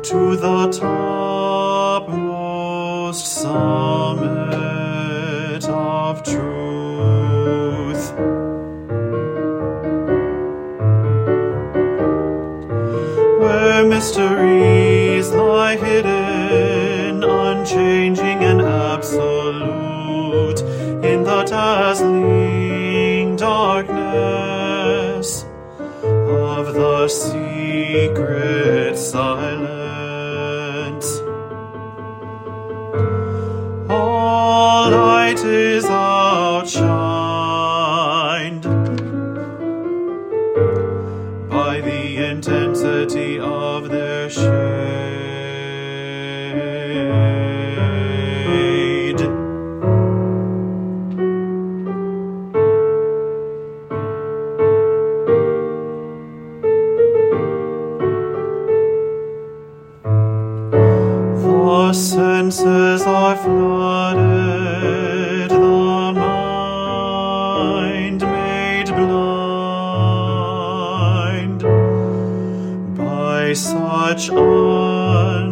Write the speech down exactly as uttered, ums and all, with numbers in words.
to the topmost summit of truth. Where mysteries lie hidden, unchanging and absolute, in the dazzling darkness of the secret silence. All light is outshined by the intensity of their shade. The senses are flooded, the mind made blind by such un